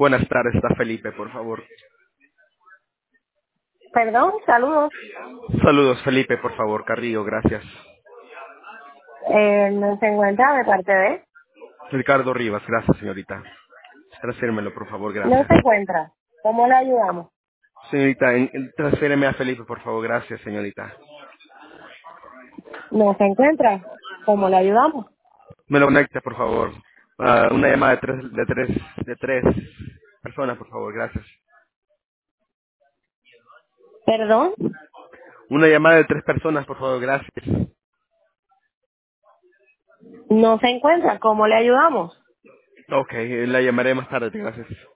Buenas tardes, está Felipe, por favor. Perdón, saludos. Saludos, Felipe, por favor, Carrillo, gracias. No se encuentra de parte de. Ricardo Rivas, gracias, señorita. Transfírmelo, por favor, No gracias. se encuentra. ¿Cómo le ayudamos? Señorita, transfíreme a Felipe, por favor, gracias, señorita. No se encuentra. ¿Cómo le ayudamos? Me lo conecta, por favor. Una llamada de tres personas, por favor, gracias. Perdón. Una llamada de 3 personas, por favor, gracias. No se encuentra. ¿Cómo le ayudamos? Ok, la llamaré más tarde, gracias.